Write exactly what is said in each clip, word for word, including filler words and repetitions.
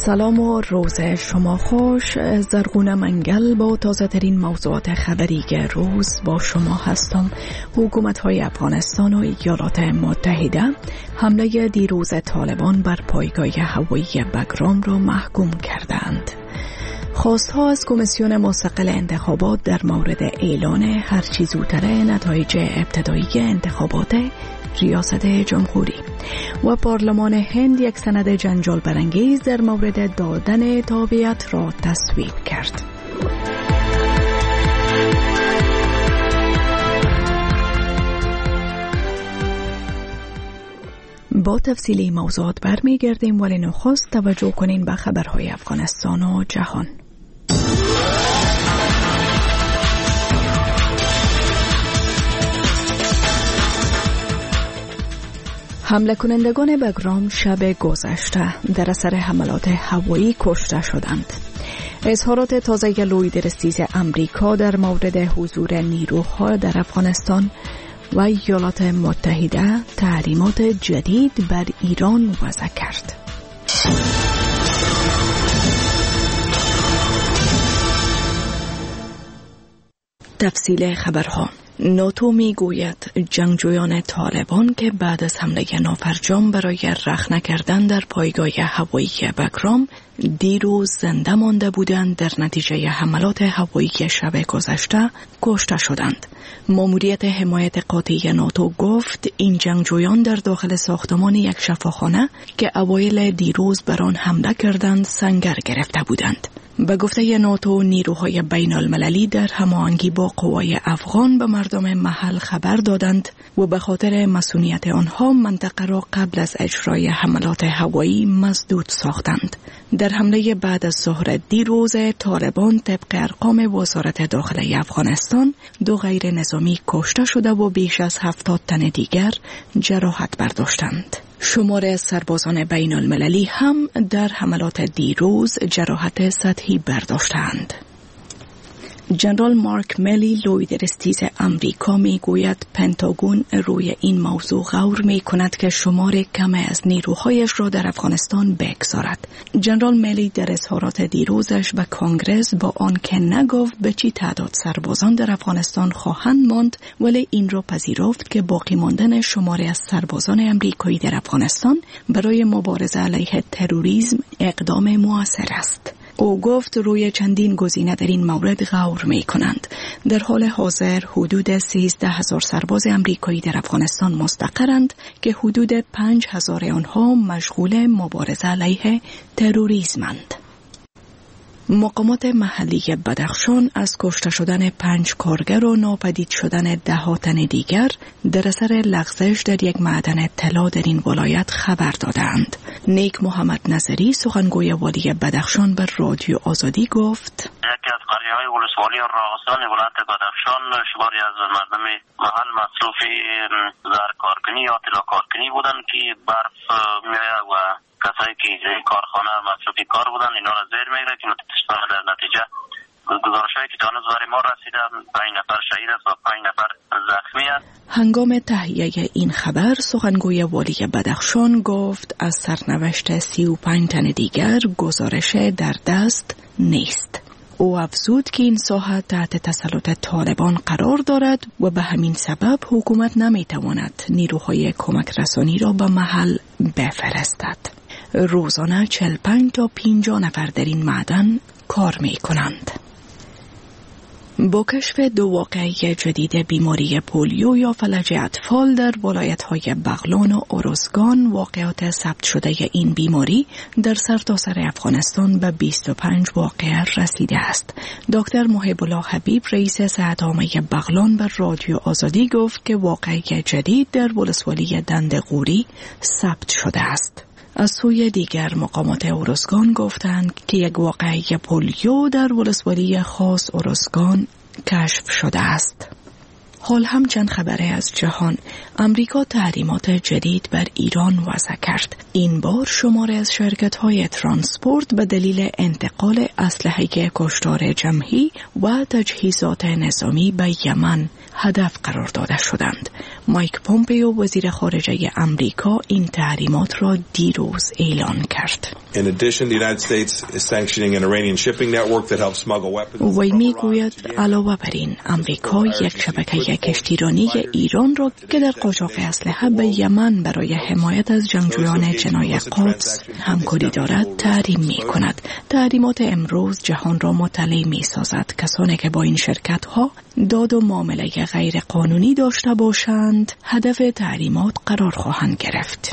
سلام و روز شما خوش. زرغون منگل با تازه ترین موضوعات خبری روز با شما هستم. حکومت های افغانستان و ایالات متحده حمله دیروز طالبان بر پایگاه هوایی بگرام را محکوم کردند. خواستها از کمیسیون مستقل انتخابات در مورد اعلان هرچی زودتر نتایج ابتدایی انتخابات ریاست جمهوری و پارلمان هند یک سند جنجال برانگیز در مورد دادن تابعیت را تصویب کرد. با تفصیلی موضوعات برمیگردیم، ولی نخست توجه کنین به خبرهای افغانستان و جهان. حمله کنندگان بگرام شب گذشته در اثر حملات هوایی کشته شدند. اظهارات تازه لوید رستیز امریکا در مورد حضور نیروها در افغانستان و ایالات متحده تحریمات جدید بر ایران وضع کرد. تفصیل خبرها. ناتو می گوید جنگجویان طالبان که بعد از حمله نافرجام برای رخنه کردن در پایگاه هوایی بگرام دیروز زنده مانده بودند، در نتیجه حملات هوایی شب گذشته کشته شدند. ماموریت حمایت قاطعی ناتو گفت این جنگجویان در داخل ساختمان یک شفاخانه که اوایل دیروز بر آن حمله کردند سنگر گرفته بودند. به گفته ناتو، نیروهای بین المللی در هماهنگی با قوای افغان به مردم محل خبر دادند و به خاطر مسئولیت آنها منطقه را قبل از اجرای حملات هوایی مسدود ساختند. در حمله بعد از ظهر دیروز طالبان طبق ارقام وزارت داخلی افغانستان دو غیر نظامی کشته شده و بیش از هفتاد تن دیگر جراحت برداشتند. شمار از سربازان بین المللی هم در حملات دیروز جراحت سطحی برداشتند. جنرال مارک میلی لوید رستیز امریکا می گوید پنتاگون روی این موضوع غور می کند که شمار کم از نیروهایش را در افغانستان بگذارد. جنرال میلی در اظهارات دیروزش به کانگرس با آن که نگفت به چی تعداد سربازان در افغانستان خواهند ماند، ولی این را پذیرفت که باقی ماندن شماری از سربازان امریکایی در افغانستان برای مبارزه علیه تروریسم اقدام مؤثر است. او گفت روی چندین گزینه در این مورد غور می کنند. در حال حاضر حدود سیزده هزار سرباز امریکایی در افغانستان مستقرند که حدود پنج هزار آنها مشغول مبارزه علیه تروریسمند. مقامات محلی بدخشان از کشته شدن پنج کارگر و ناپدید شدن ده ها تن دیگر در اثر لغزش در یک معدن طلا در این ولایت خبر دادند. نیک محمد نظری سخنگوی والی بدخشان به رادیو آزادی گفت: یکی از قریه‌های ولسوالی راغستان ولایت بدخشان شماری از مردم محل مصروف زرکارکنی یا طلا کارکنی بودند که برف میآید و کسایی که این کارخانه مصروفی کار بودن اینا را زیر میگیره که متاسفانه در نتیجه گزارش‌هایی که هنوز برای ما رسیده پنج نفر شهید است و پنج نفر زخمی است. هنگام تهیه این خبر سخنگوی والی بدخشان گفت از سرنوشت سی و پنج تن دیگر گزارش در دست نیست. او افزود که این ساحه تحت تسلط طالبان قرار دارد و به همین سبب حکومت نمیتواند نیروهای کمک رسانی را به محل بفرستد. روزانه چهل و پنج تا پنجاه نفر در این معدن کار می کنند. با کشف دو واقعه جدید بیماری پولیو یا فلج اطفال در ولایت‌های بغلان و ارزگان، واقعات ثبت شده این بیماری در سرتاسر افغانستان به بیست و پنج واقعه رسیده است. دکتر محب الله حبیب رئیس صحت عامه بغلان به رادیو آزادی گفت که واقعه جدید در ولسوالی دندقوری ثبت شده است. از سوی دیگر مقامات ارزگان گفتند که یک واقعه پولیو در ولسوالی خاص ارزگان کشف شده است. حال هم چند خبره از جهان. امریکا تحریمات جدید بر ایران وضع کرد. این بار شماری از شرکت‌های ترانسپورت به دلیل انتقال اسلحه کشتار جمعی و تجهیزات نظامی به یمن هدف قرار داده شدند. مایک پومپیو وزیر خارجه امریکا این تحریمات را دیروز اعلان کرد. وی میگوید علاوه بر این امریکا یک شبکه کشتیرانی ایران را که در قاچاق اسلحه به یمن برای حمایت از جنگجویان جنای قدس همکاری دارد تحریم می کند. تحریمات امروز جهان را مطلع می سازد. کسانی که با این شرکت ها داد و معامله غیر قانونی داشته باشند هدف تحریمات قرار خواهند گرفت.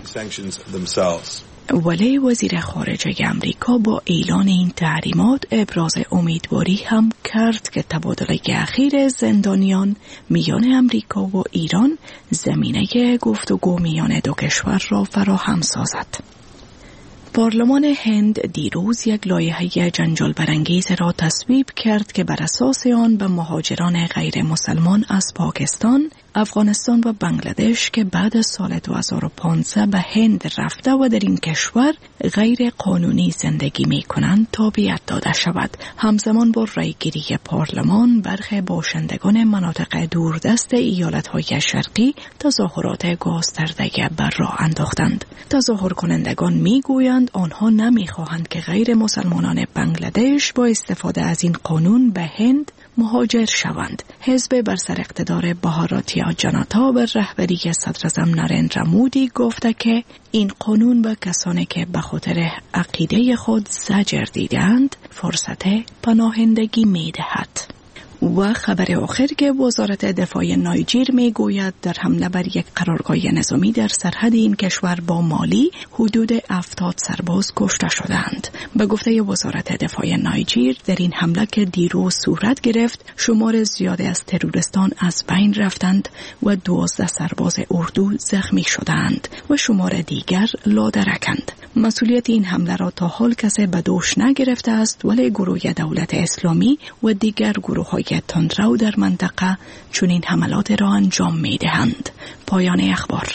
ولی وزیر خارجه امریکا با اعلان این تحریمات ابراز امیدواری هم کرد که تبادله اخیر زندانیان میان امریکا و ایران زمینه گفتگو میان دو کشور را فراهم سازد. پارلمان هند دیروز یک لایحه جنجال برانگیز را تصویب کرد که بر اساس آن به مهاجران غیر مسلمان از پاکستان، افغانستان و بنگلادش که بعد از سال دو هزار و پانزده به هند رفته و در این کشور غیر قانونی زندگی می کنند تابعیت داده شود. همزمان با رایگیری پارلمان برخی باشندگان مناطق دوردست ایالت‌های شرقی تظاهرات گسترده بر راه انداختند. تظاهر کنندگان می گویند آنها نمی خواهند که غیر مسلمانان بنگلادش با استفاده از این قانون به هند مهاجر شوند. حزب بر سر اقتدار بهاراتیا جنتا بر رهبری صدراعظم نریندرا مودی گفته که این قانون به کسانی که به خاطر عقیده خود زجر دیدند فرصت پناهندگی می دهد. و خبر آخر که وزارت دفاع نایجر می گوید در حمله بر یک قرارگاه نظامی در سرحد این کشور با مالی حدود هفتاد سرباز کشته شدند. به گفته وزارت دفاع نایجر در این حمله که دیروز صورت گرفت شمار زیادی از تروریستان از بین رفتند و دوازده سرباز اردو زخمی شدند و شمار دیگر لادرکند. مسئولیت این حمله را تا حال کسی به دوش نگرفته است ولی گروه دولت اسلامی و دیگر گروه های تندرو در منطقه چنین حملات را انجام می دهند. پایان اخبار.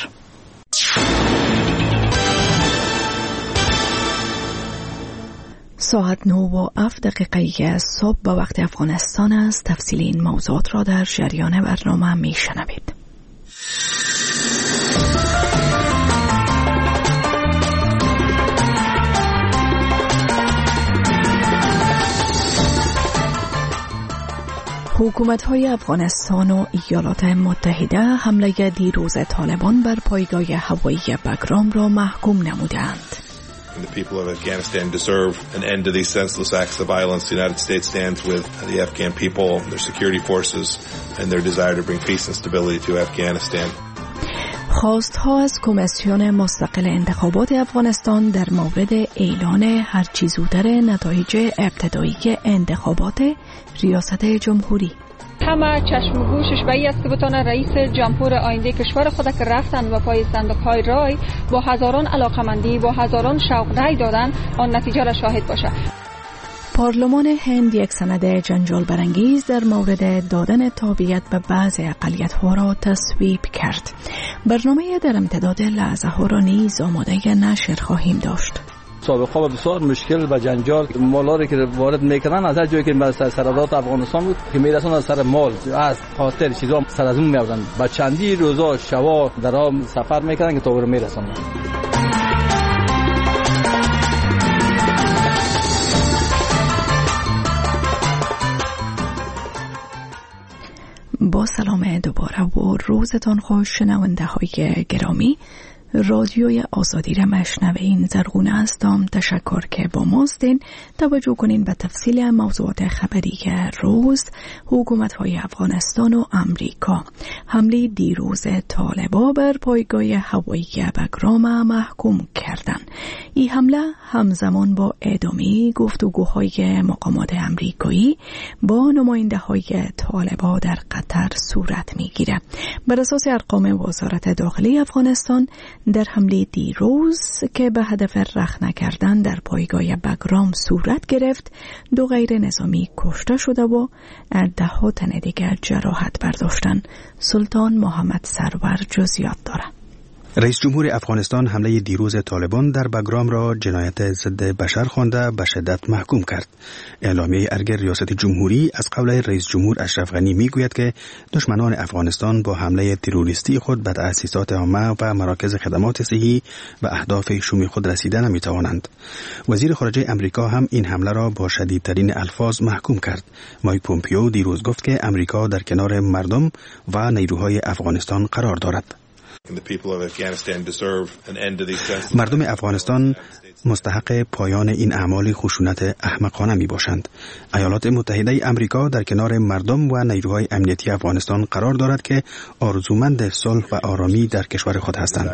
ساعت نه و هفت دقیقه صبح به وقت افغانستان است. تفصیل این موضوعات را در جریان برنامه می شنوید. حکومت‌های افغانستان و ایالات متحده حمله دیروز طالبان بر پایگاه هوایی بگرام را محکوم نمودند. The people of Afghanistan deserve an end to these senseless acts of violence. The United States stands with the Afghan people, their security forces, and their desire to bring peace and stability to Afghanistan. خواستها از کمیسیون مستقل انتخابات افغانستان در مورد اعلان هرچی زودتر نتایج ابتدایی انتخابات ریاست جمهوری. همه چشم و گوشش به این است که بتانه رئیس جمهور آینده کشور خود که رفتن و پای صندوق‌های رای با هزاران علاقمندی با هزاران شوق رای دادن آن نتیجه را شاهد باشه. پارلمان هند یک سند جنجال برانگیز در مورد دادن تابعیت به بعضی اقلیت‌ها را تصویب کرد. برنامه در امتداد لحظه ها را نیز آماده نشر خواهیم داشت. سابقا و بسیار مشکل و جنجال مالاری که وارد میکنن از هر جایی که به سرحدات افغانستان بود که میرسن از سر مال از خاطر چیزا سر از اون میبردن با چندی روزا شوا در آن سفر میکنن که تا برو میرسن. با سلام دوباره و روزتان خوش شنونده های گرامی. رادیوی آزادی را مشنوین. زرغونه هستم. تشکر که با ماستین. توجه کنین به تفصیل موضوعات خبری روز. حکومت های افغانستان و امریکا حمله دیروز طالبا بر پایگاه هوایی بگرام محکوم کردن. این حمله همزمان با ادامه گفتگوهای مقامات امریکایی با نماینده های طالبا در قطر صورت می گیره. بر اساس ارقام وزارت داخلی افغانستان در حمله دیروز که به هدف رخنه کردن در پایگاه بگرام صورت گرفت دو غیر نظامی کشته شده و ده ها تن دیگر جراحت برداشتن. سلطان محمد سرور جزئیات دارد. رئیس جمهور افغانستان حمله دیروز طالبان در بگرام را جنایت ضد بشر خوانده به شدت محکوم کرد. اعلامیه ارگ ریاست جمهوری از قول رئیس جمهور اشرف غنی میگوید که دشمنان افغانستان با حمله تروریستی خود به تأسیسات عامه و مراکز خدمات صحی و اهداف شومی خود رسیده نمیتوانند. وزیر خارجه امریکا هم این حمله را با شدیدترین الفاظ محکوم کرد. مایک پومپیو دیروز گفت که امریکا در کنار مردم و نیروهای افغانستان قرار دارد. مردم افغانستان مستحق پایان این اعمال خشونت احمقانه می باشند. ایالات متحده امریکا در کنار مردم و نیروهای امنیتی افغانستان قرار دارد که آرزومند صلح و آرامی در کشور خود هستند.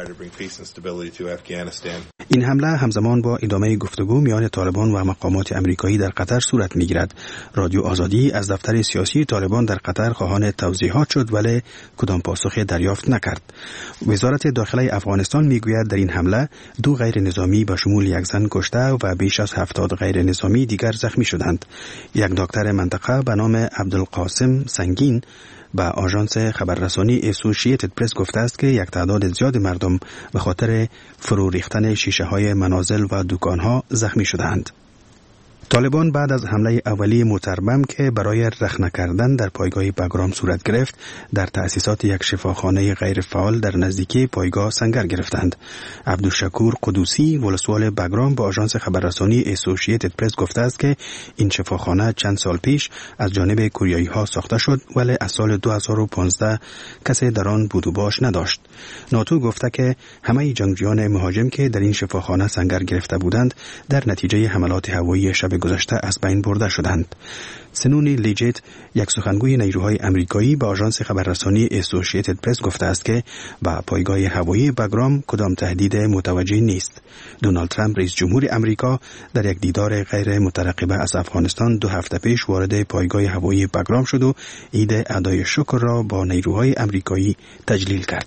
این حمله همزمان با ادامه گفتگو میان طالبان و مقامات امریکایی در قطر صورت می گیرد. رادیو آزادی از دفتر سیاسی طالبان در قطر خواهان توضیحات شد ولی کدام پاسخ دریافت نکرد. وزارت داخله افغانستان میگوید در این حمله دو غیر نظامی به شمول یک زن کشته و بیش از هفتاد غیر نظامی دیگر زخمی شدند. یک دکتر منطقه به نام عبدالقاسم سنگین به آژانس خبررسانی اسوسییتد پرس گفته است که یک تعداد زیاد مردم به خاطر فرو ریختن شیشه های منازل و دکانها زخمی شدند. طالبان بعد از حمله اولی متربم که برای رخنه کردن در پایگاه بگرام صورت گرفت در تأسیسات یک شفاخانه غیر فعال در نزدیکی پایگاه سنگر گرفتند. عبدالشکور قدوسی ولسوال بگرام با آژانس خبررسانی اسوسییتد پرس گفته است که این شفاخانه چند سال پیش از جانب کوریایی ها ساخته شد ولی از سال دو هزار و پانزده کسی در آن بود و باش نداشت. ناتو گفته که همه جنگجویان مهاجم که در این شفاخانه سنگر گرفته بودند در نتیجه حملات هوایی شب گذشته از بین برده شدند. سنونی لیجیت یک سخنگوی نیروهای امریکایی به آژانس خبررسانی اسوسییتد پرس گفته است که با پایگاه هوایی بگرام کدام تهدید متوجه نیست. دونالد ترامپ رئیس جمهور امریکا در یک دیدار غیر مترقبه از افغانستان دو هفته پیش وارد پایگاه هوایی بگرام شد و عید ادای شکر را با نیروهای امریکایی تجلیل کرد.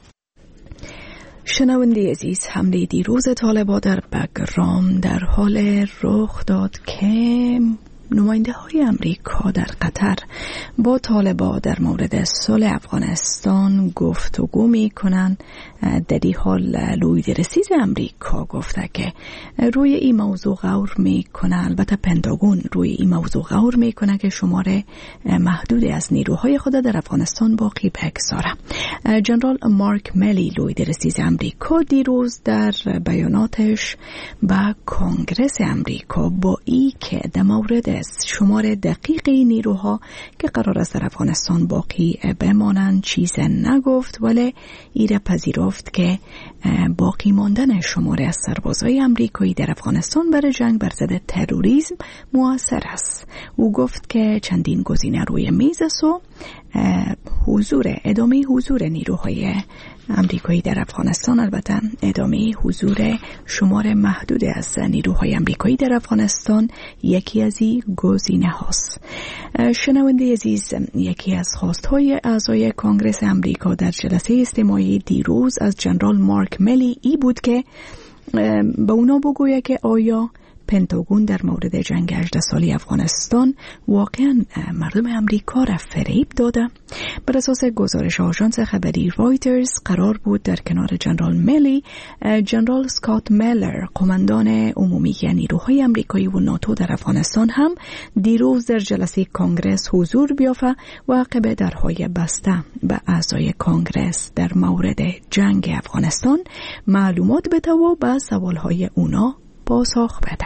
شنونده عزیز، حمله دیروز طالبان در بگرام در حال رخ داد که نماینده های امریکا در قطر با طالبان در مورد صلح افغانستان گفتگو می کنند. در این حال لوید رسیز امریکا گفته که روی این موضوع غور می کنه، البته پنتاگون روی این موضوع غور می کنه که شمار محدودی از نیروهای خود در افغانستان باقی بگذاره. جنرال مارک ملی لوید رسیز امریکا دیروز در بیاناتش به کانگرس امریکا با ای که در مورد شمار دقیق نیروها که قرار است در افغانستان باقی بمانند چیز نگفت، ولی ایره پذیرفت که باقی ماندن شمار از سربازای امریکایی در افغانستان برای جنگ بر ضد تروریسم مؤثر است. او گفت که چندین گزینه روی میز است و حضور ادامه حضور نیروهای امریکایی در افغانستان، البته ادامه حضور شمار محدود از نیروهای امریکایی در افغانستان یکی از این گزینه هاست. شنونده عزیز، یکی از خواستهای اعضای کانگرس امریکا در جلسه استماعی دیروز از جنرال مارک ملی ای بود که به اونا بگویه که آیا پنتاگون در مورد جنگ هجده سالی افغانستان واقعا مردم امریکا را فریب داده. بر اساس گزارش آژانس خبری رایترز قرار بود در کنار جنرال ملی جنرال اسکات میلر قماندان عمومی نیروهای امریکایی و ناتو در افغانستان هم دیروز در جلسه کانگرس حضور بیافته و عقب درهای بسته به اعضای کانگرس در مورد جنگ افغانستان معلومات بده و به سوالهای اونا پاسخ بده.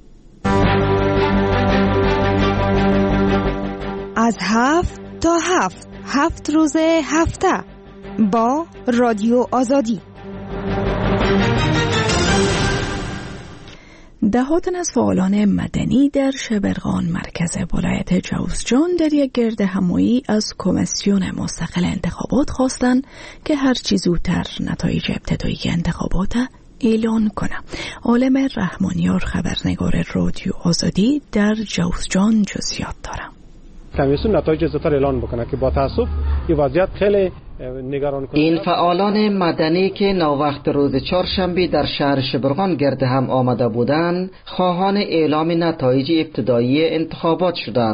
از هفت تا هفت هفت روز هفته با رادیو آزادی. دهاتن از فعالان مدنی در شبرغان مرکز ولایت جوزجان در یک گرد همایی از کمیسیون مستقل انتخابات خواستند که هر چه زودتر نتایج ابتدایی انتخابات اعلان کنه. عالم رحمانیار خبرنگار رادیو آزادی در جوزجان جزئیات داره. کمیسیون نتایج زودتر اعلان بکنه که با تاسف این وضعیت خیلی نگران کننده. این فعالان مدنی که نووقت روز چهارشنبه در شهر شبرغان گرد هم آمده بودند خواهان اعلام نتایج ابتدایی انتخابات شدند.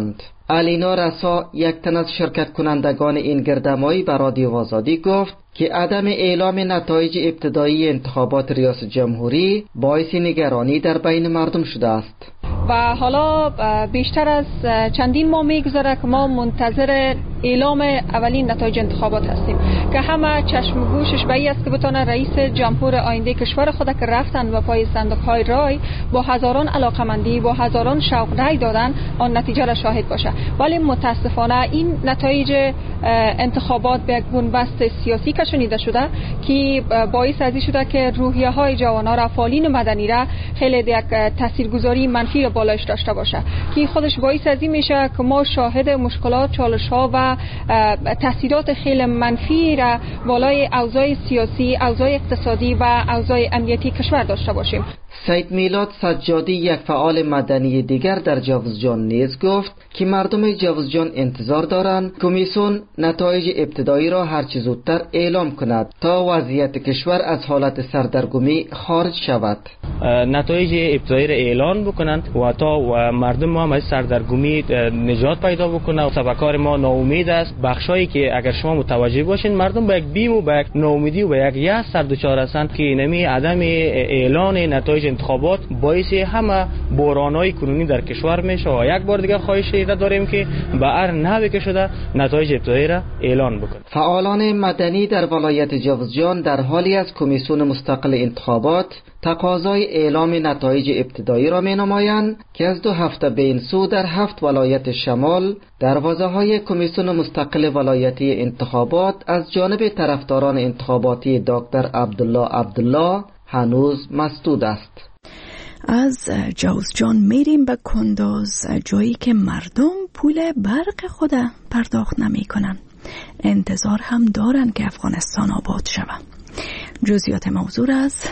الینا رسا، یک تن از شرکت کنندگان این گردهمایی به رادیو آزادی گفت که عدم اعلام نتایج ابتدایی انتخابات ریاست جمهوری باعث نگرانی در بین مردم شده است. و حالا بیشتر از چندین ماه میگذره که ما منتظر اعلام اولین نتایج انتخابات هستیم که همه چشم و گوشش به این است که بتونه رئیس جمهور آینده کشور خود که رفتن و پای صندوق های رای با هزاران علاقمندی با هزاران شوق رای دادن آن نتیجه را شاهد باشه. ولی متاسفانه این نتایج انتخابات به یک بنبست سیاسی کشانیده شده که باعث ازی شده که روحیه های جوانان را، فعالین مدنی را خیلی یک تاثیرگذاری منفی را بالایش داشته باشه که خودش باعث ازی میشه که ما شاهد مشکلات، چالش ها و تاثیرات خیلی منفی را بالای اوضاع سیاسی، اوضاع اقتصادی و اوضاع امنیتی کشور داشته باشیم. سید میلاد سجادی، یک فعال مدنی دیگر در جوزجان نیز گفت که مردم جوزجان انتظار دارند کمیسیون نتایج ابتدایی را هرچه زودتر اعلام کند تا وضعیت کشور از حالت سردرگمی خارج شود. نتایج ابتدایی را اعلان بکنند و تا و مردم ما از سردرگمی نجات پیدا بکنند. سبکار ما ناامید است. بخشایی که اگر شما متوجه باشین مردم به یک بیم و به یک ناامیدی و به یک یأس سردچار هستند که نمی عدم اعلان نتایج انتخابات باعث همه بحران‌های کنونی در کشور میشه و یک بار دیگه خواهش داریم که به هر نحوی که شده نتایج ابتدایی را اعلان بکنند. فعالان مدنی در ولایت جوزجان در حالی از کمیسیون مستقل انتخابات تقاضای اعلام نتایج ابتدایی را می‌نمایند که از دو هفته به این سو در هفت ولایت شمال دروازه‌های کمیسیون مستقل ولایتی انتخابات از جانب طرفداران انتخاباتی دکتر عبدالله عبدالله هنوز مسدود است. از جوزجان میریم به کندوز، جایی که مردم پول برق خود پرداخت نمی کنن. انتظار هم دارن که افغانستان آباد شود. جزئیات موضوع از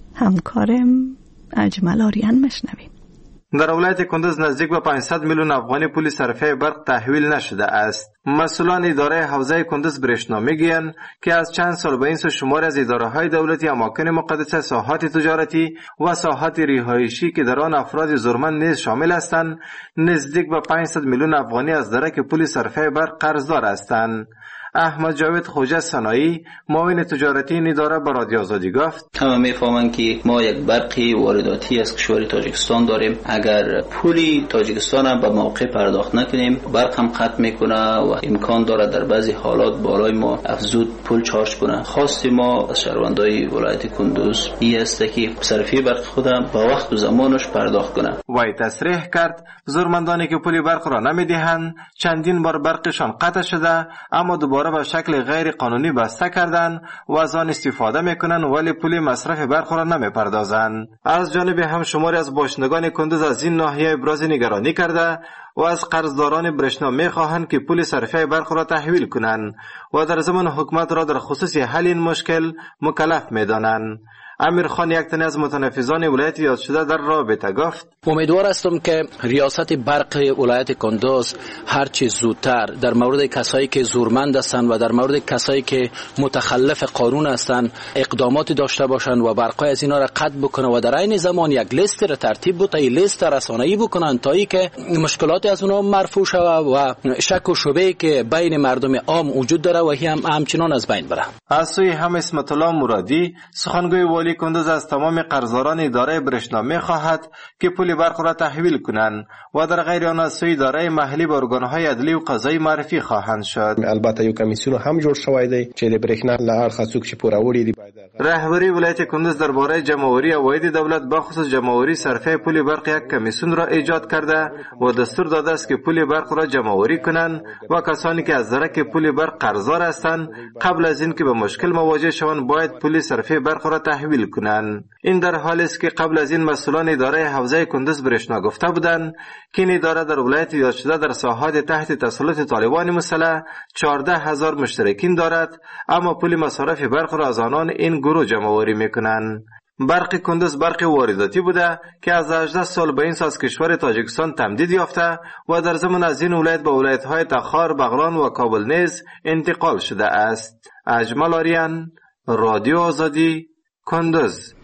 همکارم اجمل آریان مشنویم. در ولایت کندوز نزدیک به پانصد میلیون افغانی پول صرفه برق تحویل نشده است. مسئولان اداره حوزه کندوز برشنا میگویند که از چند سال به این سو شمار از اداره‌های دولتی، اماکن مقدسه، ساحات تجارتی و ساحات رهایشی که در آن افراد زورمند نیز شامل هستند، نزدیک به پانصد میلیون افغانی از درک پول صرفه برق قرضدار هستند. احمد جاوید خوجه صناعی، معاون تجارتی این اداره به رادیو آزادی گفت: همه میفهمند که ما یک برقی وارداتی از کشور تاجیکستان داریم. اگر پولی تاجیکستان به موقع پرداخت نکنیم برق هم قطع میکنه و امکان داره در بعضی حالات بالای ما افزود پول چارج کنه. خواست ما از شهروندای ولایت کندوز این است که صرفی برق خودم با وقت و زمانش پرداخت کنه. وی تصریح کرد زورمندانی که پول برق را نمیدهند چندین بار برقشان قطع شده اما دوباره به شکل غیر قانونی بسته کردن و از آن استفاده میکنن ولی پول مصرف برق را نمیپردازند. از جانب هم شماری از باشندگان کندوز از این ناحیه ابراز نگرانی کرده و از قرضداران برشنا میخواهند که پول صرفه برق را تحویل کنند و در زمان حکومت را در خصوص حل این مشکل مکلف میدانند. امیر خان، یک تن از متنفذان ولایت یاد شده، در رابطه گفت: امیدوار هستم که ریاست برق ولایت کندوز هرچی زودتر در مورد کسایی که زورمند هستند و در مورد کسایی که متخلف قانون هستند اقداماتی داشته باشند و برقای از اینا را قطع بکنه و در عین زمان یک لیست را ترتیب بده، این لیست رسانه‌ای بکنن تا ای که مشکلات از اونها مرفوع شود و شک و شبهه که بین مردم عام وجود داره و هم همچنان از بین بره. از سوی هم اسمت الله مرادی، سخنگوی والی کندوز، از تمام قرضداران اداره برشنا می‌خواهد که پول برق را تحویل کنند و در غیر آن از سوی اداره محلی به ارگان‌های عدلی و قضایی معرفی خواهند شد. البته یو کمیسیون هم جوړ شوی دی چې د برښنا له اړخه څوک چې پوراوړي دي. رهبری ولایت کندوز درباره جمهوری عواید دولت بخصوص جمهوری صرفه پول برق یک کمیسیون را ایجاد کرده و دستور داده است که پول برق را جمهوری کنند و کسانی که از درک پول برق قرضدار هستند قبل از اینکه به مشکل مواجه شوند باید پول صرفه برق را تحویل کنند. این در حالی است که قبل از این مسئولان اداره حوزه کندوز برشنا گفته بودند که این اداره در ولایت یاد شده در ساحات تحت تسلط طالبان مسلح چهارده هزار مشترکین دارد اما پول مصارف برق را از آنان این گروه جمع‌آوری میکنند. برق کندوز برق وارداتی بوده که از هجده سال به این سو از کشور تاجیکستان تمدید یافته و در زمان از این ولایت به ولایت‌های تخار، بغلان و کابل نیز انتقال شده است. اجمل آریان، رادیو آزادی، کندوز.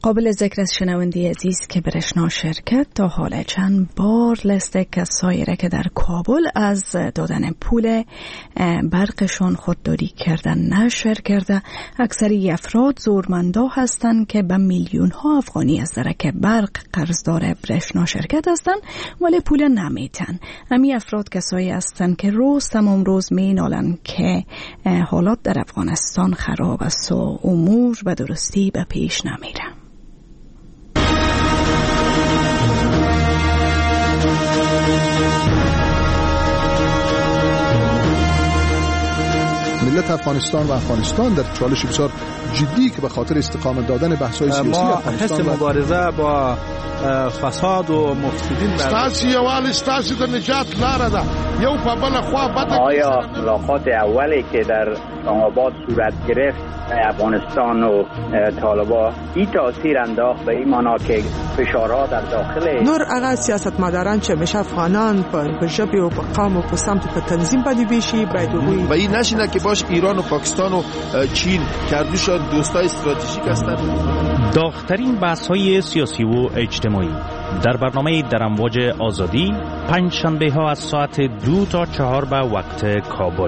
قابل ذکر از شنونده عزیز که برشنا شرکت تا حال چند بار لست کسایی را که در کابل از دادن پول برقشان خودداری کردن نشر کرده. اکثری افراد زورمندا هستند که به میلیون ها افغانی از درک برق قرضدار برشنا شرکت هستند ولی پول نمیتن. امی افراد کسایی هستند که روز تمام روز مینالن که حالات در افغانستان خراب است و امور به درستی به پیش نمیره. ملت افغانستان و افغانستان در چالش بسیار جدی که به خاطر استقامت دادن بحث‌های سیاسی ما افغانستان حس مبارزه با فساد و مفسدین ستاسي یوال ستاسي د نجات لاره ده یو په بل خوا بده. آیا ملاقات اولی که در اسلام آباد صورت گرفت افغانستان و طالبان این تاثیر انداخت به این معنا که فشارها در داخل نور هغه سیاستمداران چې مشه افغانان په ژبه او په قوم او په سمت په تنظیم باندې بشي باید وي و این نشینه که باش ایران و پاکستان و چین کردوشان دوستای استراتژیک هستند. داغ‌ترین بحث‌های سیاسی و اجتماعی در برنامه در امواج آزادی پنج شنبه ها از ساعت دو تا چهار به وقت کابل.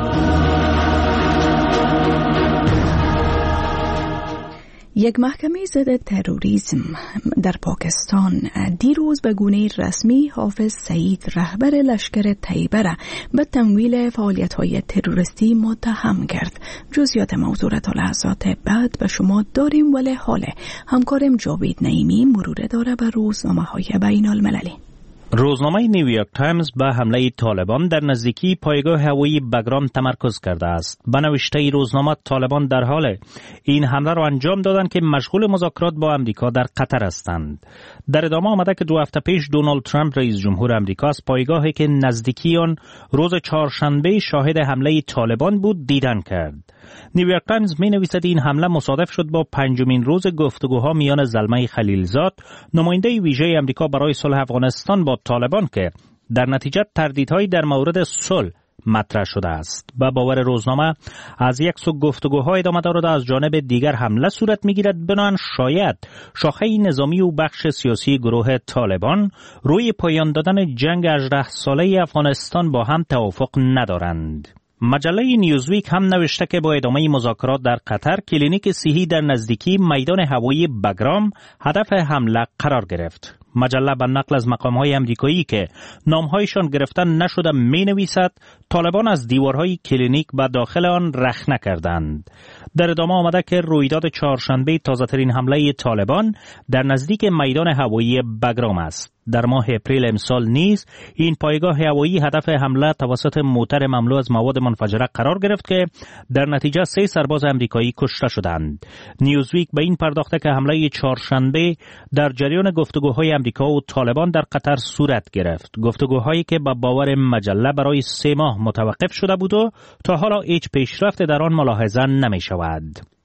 یک محکمه ضد تروریسم در پاکستان دیروز به گونه رسمی حافظ سعید رهبر لشکر طیبه را به تمویل فعالیت‌های تروریستی متهم کرد. جزئیات موضوع را تا لحظات بعد به شما داریم ولی حالا همکارم جاوید نعیمی مرور داره به روزنامه‌های بین‌المللی. روزنامه نیویورک تایمز به حمله طالبان در نزدیکی پایگاه هوایی بگرام تمرکز کرده است. به نوشته روزنامه طالبان در حال این حمله را انجام دادند که مشغول مذاکرات با امریکا در قطر هستند. در ادامه آمده که دو هفته پیش دونالد ترامپ رئیس جمهور امریکا از پایگاهی که نزدیکی آن روز چهارشنبه شاهد حمله طالبان بود دیدن کرد. نیویورک تایمز می نویسد این حمله مصادف شد با پنجمین روز گفتگوها میان زلمه خلیلزاد نماینده ویژه امریکا برای صلح افغانستان با طالبان که در نتیجه تردیدهایی در مورد صلح مطرح شده است. با باور روزنامه از یک سو گفتگوها ادامه دارد از جانب دیگر حمله صورت میگیرد بنان شاید شاخه نظامی و بخش سیاسی گروه طالبان روی پایان دادن جنگ هجده ساله افغانستان با هم توافق ندارند. مجله نیوزویک هم نوشته که با ادامه مذاکرات در قطر کلینیک صحی در نزدیکی میدان هوایی بگرام هدف حمله قرار گرفت. مجله به نقل از مقام‌های آمریکایی که نام‌هایشان گرفته نشده می‌نویسد طالبان از دیوارهای کلینیک به داخل آن رخنه کردند. در ادامه آمده که رویداد چهارشنبه تازه‌ترین حمله طالبان در نزدیک میدان هوایی بگرام است. در ماه اپریل امسال نیز این پایگاه هوایی هدف حمله توسط موتر مملو از مواد منفجره قرار گرفت که در نتیجه سه سرباز آمریکایی کشته شدند. نیوزویک به این پرداخته که حمله چهارشنبه در جریان گفتگوهای آمریکا و طالبان در قطر صورت گرفت. گفتگوهایی که با باور مجله برای سه ماه متوقف شده بود و تا حالا هیچ پیشرفت در آن ملاحظه نمی شود.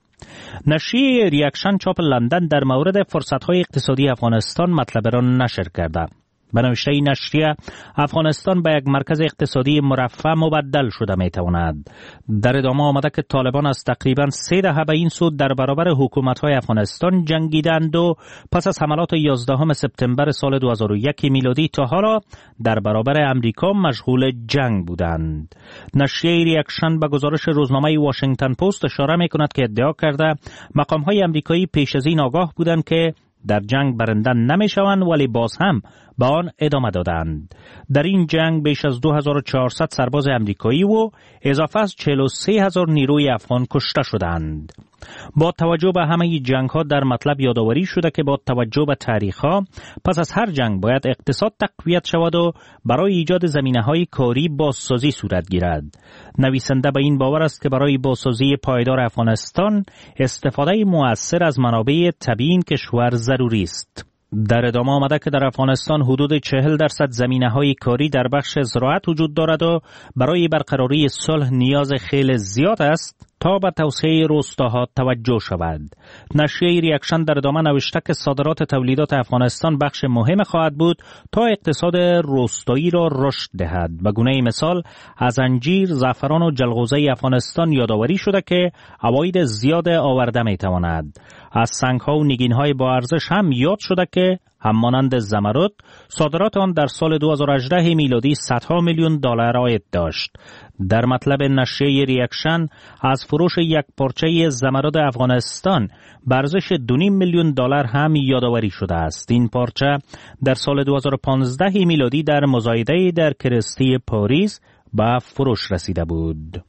نشریه ریاکشن چاپ لندن در مورد فرصت‌های اقتصادی افغانستان مطلب را نشر کرده. به نوشته این نشریه افغانستان به یک مرکز اقتصادی مرفه مبدل شده میتواند. در ادامه آمده که طالبان از تقریبا سه دهه به این سو در برابر حکومت‌های افغانستان جنگیدند و پس از حملات یازدهم سپتامبر سال دو هزار و یک میلادی تا حالا در برابر امریکا مشغول جنگ بودند. نشریه ریاکشن به گزارش روزنامه واشنگتن پست اشاره می‌کند که ادعا کرده مقام‌های آمریکایی پیش از این آگاه بودند که در جنگ برنده نمیشوند ولی باز هم به آن ادامه دادند. در این جنگ بیش از دو هزار و چهارصد سرباز امریکایی و اضافه از چهل و سه هزار نیروی افغان کشته شدند. با توجه به همه جنگ ها در مطلب یادآوری شده که با توجه به تاریخ ها پس از هر جنگ باید اقتصاد تقویت شود و برای ایجاد زمینه های کاری بازسازی صورت گیرد. نویسنده به این باور است که برای بازسازی پایدار افغانستان استفاده مؤثر از منابع طبیعی این کشور ضروری است. در ادامه آمده که در افغانستان حدود چهل درصد زمینه‌های کاری در بخش زراعت وجود دارد و برای برقراری صلح نیاز خیلی زیاد است تا به توسعه روستاها توجه شود. نشریه ریاکشن در ادامه نوشته که صادرات تولیدات افغانستان بخش مهم خواهد بود تا اقتصاد روستایی را رشد دهد. به گونه مثال از انجیر، زعفران و جلغوزه افغانستان یادآوری شده که عواید زیاد آورده می تواند. از سنگ‌ها و نگین‌های با ارزش هم یاد شده که همانند زمرد صادرات آن در سال دو هزار و هجده میلادی صدها میلیون دلار عاید داشت. در مطلب نشریه ریاکشن از فروش یک پارچه زمرد افغانستان به ارزش دو و نیم میلیون دلار هم یادآوری شده است. این پارچه در سال دو هزار و پانزده میلادی در مزایده در کرستی پاریس به فروش رسیده بود.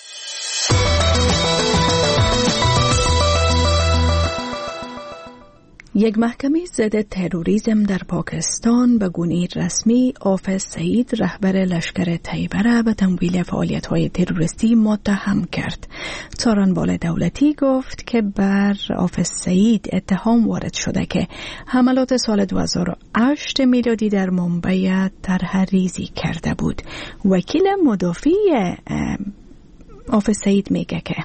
یک محکمه ضد تروریسم در پاکستان به گونه رسمی حافظ سعید رهبر لشکر طیبه را به تمویل فعالیت‌های تروریستی متهم کرد. څارنوال دولتی گفت که بر حافظ سعید اتهام وارد شده که حملات سال دو هزار و هشت میلادی در ممبئی طرح ریزی کرده بود. وکیل مدافع حافظ سعید میگه که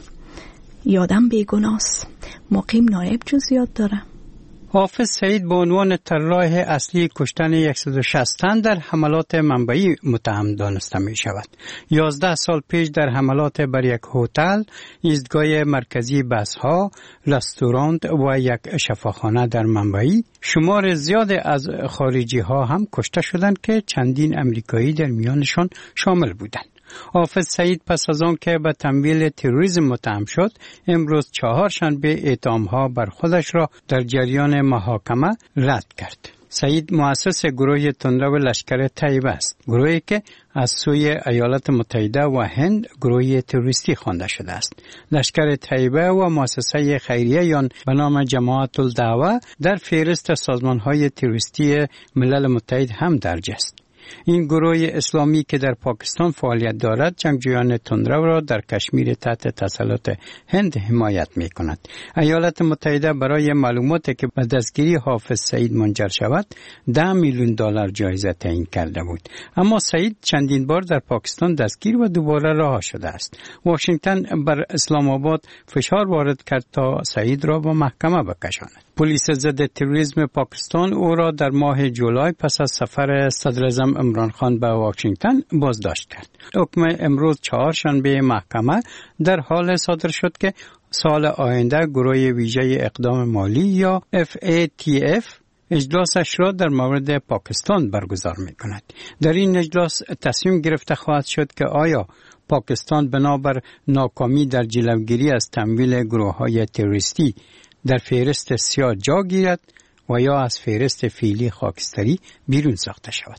یادم بیگناست. مقیم نایب جزئیات داره. حافظ سعید به عنوان طراح اصلی کشتن صد و شصت تن در حملات منبعی متهم دانسته می شود. یازده سال پیش در حملات بر یک هتل، ایستگاه مرکزی بس‌ها، رستوران و یک شفاخانه در منبعی شمار زیاد از خارجی ها هم کشته شدند که چندین امریکایی در میانشان شامل بودند. حافظ سعید پس از آن که به تمویل تروریسم متهم شد، امروز چهارشنبه اتهام‌ها بر خودش را در جریان محاکمه رد کرد. سعید مؤسس گروه تندرو لشکر طیبه است، گروهی که از سوی ایالات متحده و هند گروه تروریستی خوانده شده است. لشکر طیبه و مؤسسه خیریه یان به نام جماعت الدعوه در فهرست سازمان‌های تروریستی ملل متحد هم درج است. این گروه اسلامی که در پاکستان فعالیت دارد، جنگجویان تندرو را در کشمیر تحت تسلط هند حمایت می کند. ایالات متحده برای معلوماتی که به دستگیری حافظ سعید منجر شود، ده میلیون دلار جایزه تعیین کرده بود. اما سعید چندین بار در پاکستان دستگیر و دوباره رها شده است. واشنگتن بر اسلام آباد فشار وارد کرد تا سعید را به محکمه بکشاند. پلیس ضد تروریسم پاکستان او را در ماه جولای پس از سفر صدر اعظم عمران خان به واشنگتن بازداشت کرد. حکم امروز چهارشنبه محکمه در حال صادر شد که سال آینده گروه ویژه اقدام مالی یا اف ای تی اف اجلاسش را در مورد پاکستان برگزار می کند. در این اجلاس تصمیم گرفته خواهد شد که آیا پاکستان بنابر ناکامی در جلوگیری از تمویل گروه‌های تروریستی در فهرست سیاه جا گیرد و یا از فهرست فعلی خاکستری بیرون ساخته شود.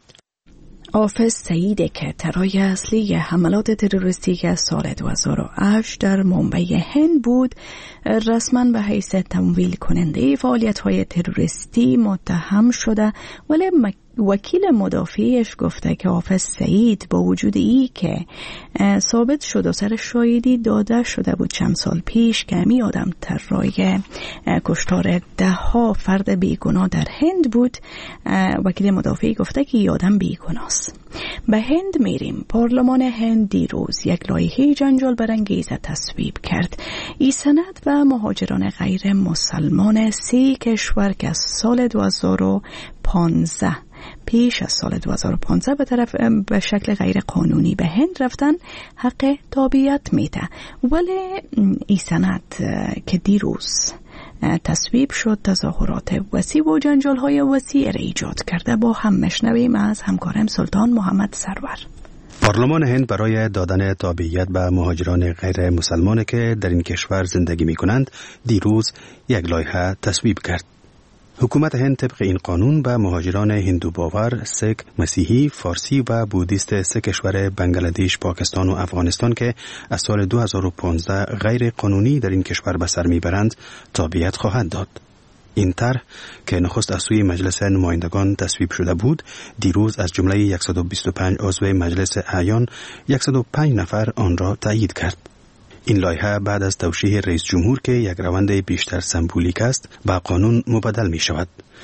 حافظ سعید که طراح اصلی حملات تروریستی که سال دو هزار و هشت در ممبئی هند بود، رسما به حیث تمویل کننده فعالیت‌های تروریستی متهم شده، ولی وکیل مدافعش گفته که حافظ سعید با وجود ای که ثابت شد و سر شاهدی داده شده بود چند سال پیش که همی آدم طراح کشتار ده ها فرد بیگناه در هند بود، وکیل مدافعی گفته که آدم بیگناست. به هند میریم. پارلمان هند دیروز یک لایحه جنجال برانگیز تصویب کرد. این سند به مهاجران غیر مسلمان سه کشور که از سال دو هزار و پانزده پیش از سال دو هزار و پانزده به طرف به شکل غیر قانونی به هند رفتن حق تابعیت میده. ولی این سند که دیروز تصویب شد تظاهرات وسیع و جنجال های وسیع را ایجاد کرده. با هم مشنویم از همکارم سلطان محمد سرور. پارلمان هند برای دادن تابعیت به مهاجران غیر مسلمان که در این کشور زندگی می کنند دیروز یک لایحه تصویب کرد. حکومت هند طبق این قانون به مهاجران هندو باور، سیک، مسیحی، فارسی و بودیست سه کشور بنگلادش، پاکستان و افغانستان که از سال دو هزار و پانزده غیر قانونی در این کشور به سر میبرند تابعیت خواهد داد. این طرح که نخست از سوی مجلس نمایندگان تصویب شده بود، دیروز از جمله صد و بیست و پنج عضو مجلس اعیان صد و پنج نفر آن را تایید کرد. این لایحه بعد از توشیح رئیس جمهور که یک روند بیشتر سمبولیک است به قانون مبدل می شود.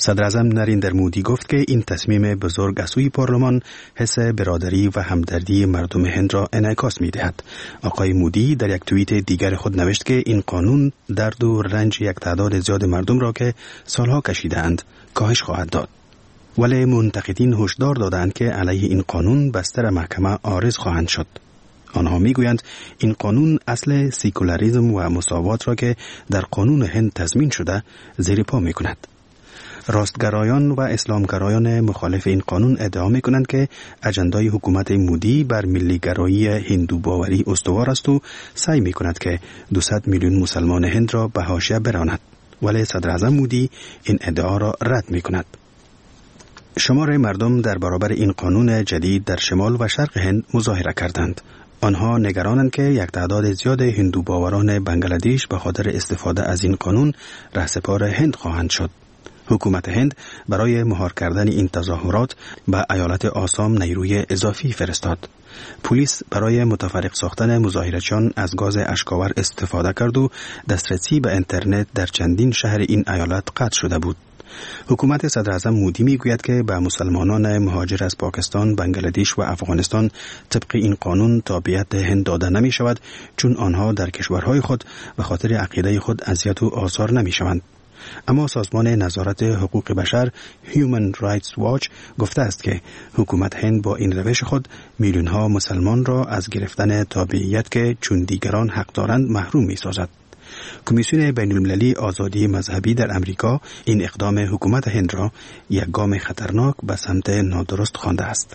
صدر اعظم نریندر مودی گفت که این تصمیم بزرگ از سوی پارلمان حس برادری و همدردی مردم هند را انعکاس می دهد. آقای مودی در یک توییت دیگر خود نوشت که این قانون درد و رنج یک تعداد زیاد مردم را که سالها کشیدند کاهش خواهد داد. ولی منتقدین هشدار دادند که علیه این قانون بستر محکمه عارض خواهند شد. آنها میگویند این قانون اصل سیکولاریسم و مساوات را که در قانون هند تضمین شده زیر پا می کند. راستگرایان و اسلامگرایان مخالف این قانون ادعا می کنند که اجندای حکومت مودی بر ملیگرایی هندو باوری استوار است و سعی می کند که دویست میلیون مسلمان هند را به حاشیه براند. ولی صدر اعظم مودی این ادعا را رد می کند. شمار مردم در برابر این قانون جدید در شمال و شرق هند مظاهره کردند. آنها نگرانند که یک تعداد زیاد هندو باوران بنگلادیش به خاطر استفاده از این قانون رهسپار هند خواهند شد. حکومت هند برای مهار کردن این تظاهرات به ایالت آسام نیروی اضافی فرستاد. پلیس برای متفرق ساختن مظاهرچیان از گاز اشک‌آور استفاده کرد و دسترسی به اینترنت در چندین شهر این ایالت قطع شده بود. حکومت صدر اعظم مودی میگوید که به مسلمانان مهاجر از پاکستان، بنگلادیش و افغانستان طبق این قانون تابعیت هند داده نمی شود، چون آنها در کشورهای خود به خاطر عقیده خود اذیت و آزار نمی شوند. اما سازمان نظارت حقوق بشر Human Rights Watch گفته است که حکومت هند با این روش خود میلیون ها مسلمان را از گرفتن تابعیت که چون دیگران حق دارند محروم می سازد. کمیسیون بین المللی آزادی مذهبی در امریکا این اقدام حکومت هند را یک گام خطرناک به سمت نادرست خوانده است.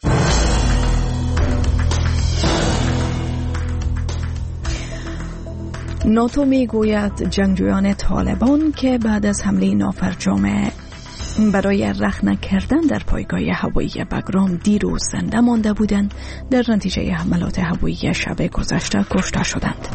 ناتو می گوید جنگجویان طالبان که بعد از حمله نافرجام برای رخنه کردن در پایگاه هوایی بگرام دیروز زنده مانده بودند، در نتیجه حملات هوایی شب گذشته کشته شدند.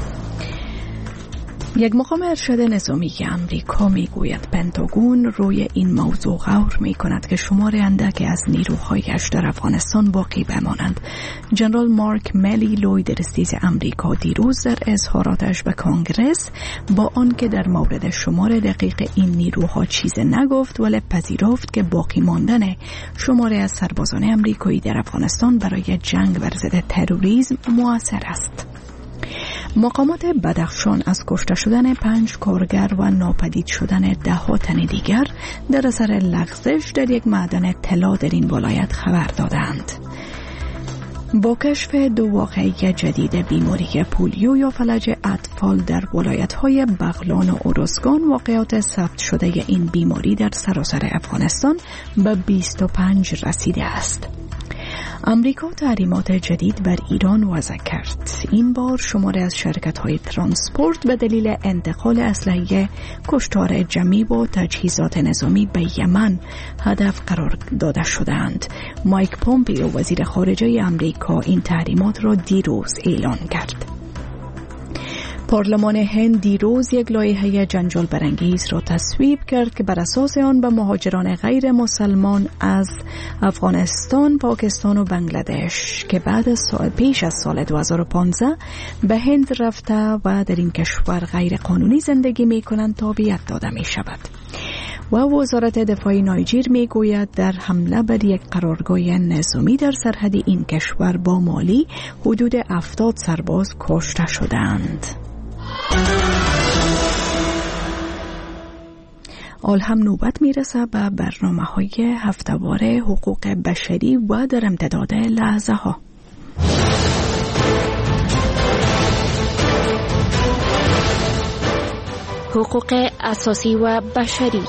یک مقام ارشد نظامی امریکا می گوید پنتاگون روی این موضوع غور می کند که شمار اندکی از نیروهایش در افغانستان باقی بمانند. جنرال مارک ملی لوید رئیس امریکا دیروز در اظهاراتش به کانگرس با آنکه در مورد شمار دقیق این نیروها چیز نگفت، ولی پذیرفت که باقی ماندن شماری از سربازان امریکایی در افغانستان برای جنگ بر ضد تروریسم مؤثر است. مقامات بدخشان از کشته شدن پنج کارگر و ناپدید شدن ده ها تن دیگر در اثر لغزش در یک معدن طلا در این ولایت خبر دادند. با کشف دو واقعه جدید بیماری پولیو یا فلج اطفال در ولایت‌های بغلان و ارزگان، واقعات ثبت شده این بیماری در سراسر افغانستان به بیست و پنج رسیده است. امریکا تحریمات جدید بر ایران وضع کرد. این بار شماری از شرکت‌های ترانسپورت به دلیل انتقال اسلحه کشتار جمعی و تجهیزات نظامی به یمن هدف قرار داده شدند. مایک پومپیو وزیر خارجه امریکا این تحریمات را دیروز اعلان کرد. پارلمان هند دیروز یک لایحه جنجال برانگیز را تصویب کرد که بر اساس آن به مهاجران غیر مسلمان از افغانستان، پاکستان و بنگلادش که بعد از سال پیش از سال دو هزار و پانزده به هند رفته و در این کشور غیر قانونی زندگی می کنند تابعیت داده می شود. و وزارت دفاع نایجر می گوید در حمله بر یک قرارگاه نظامی در سرحد این کشور با مالی حدود هفتاد سرباز کشته شدند. آل هم نوبت میرسه به برنامه های هفته‌وار حقوق بشری و در امتداد لحظه ها. حقوق اساسی و بشری.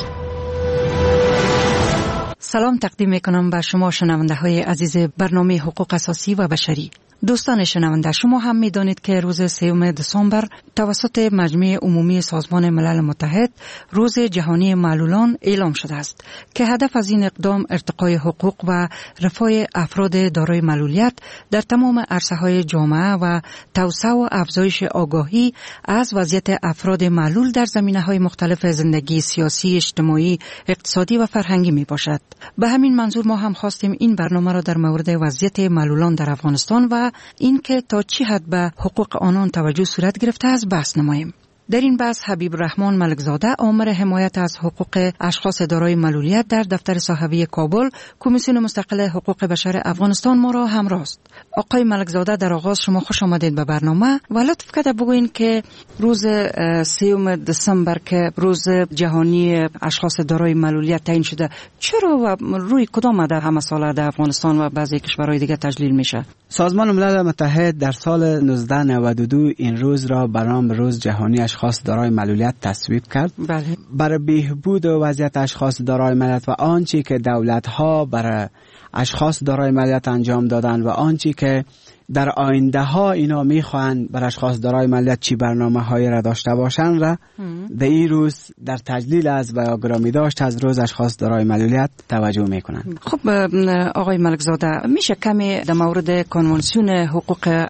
سلام تقدیم میکنم به شما شنونده های عزیز برنامه حقوق اساسی و بشری. دوستان شنونده، شما هم میدانید که روز سوم دسامبر توسط مجمع عمومی سازمان ملل متحد روز جهانی معلولان اعلام شده است که هدف از این اقدام ارتقای حقوق و رفاه افراد دارای معلولیت در تمام عرصه‌های جامعه و توسعه و افزایش آگاهی از وضعیت افراد معلول در زمینه‌های مختلف زندگی سیاسی، اجتماعی، اقتصادی و فرهنگی می باشد. به همین منظور ما هم خواستیم این برنامه را در مورد وضعیت معلولان در افغانستان و اینکه تا چه حد به حقوق آنان توجه صورت گرفته است بحث نماییم. در این بحث حبیب رحمان ملکزاده آمر حمایت از حقوق اشخاص دارای معلولیت در دفتر صحوی کابل کمیسیون مستقل حقوق بشر افغانستان ما را همراه است. آقای ملکزاده در آغاز شما خوش آمدید به برنامه و لطف کرده بگوین که روز سوم دسامبر که روز جهانی اشخاص دارای معلولیت تعیین شده چرا و روی کدام عدد همه ساله در افغانستان و بعضی کشورهای دیگه تجلیل میشه؟ سازمان ملل متحد در سال نوزده نود و دو این روز را به نام روز جهانی اشخاص دارای معلولیت تصویب کرد. بله. برای بهبود وضعیت اشخاص دارای معلولیت و آنچه که دولت‌ها برای اشخاص دارای معلولیت انجام دادن و آنچه که در آینده ها اینا میخواهند بر اشخاص دارای معلولیت چی برنامه هایی را داشته باشند را در این روز در تجلیل از و گرامی داشت از روز اشخاص دارای معلولیت توجه میکنند. خب آقای ملکزاده میشه کمی در مورد کنوانسیون حقوق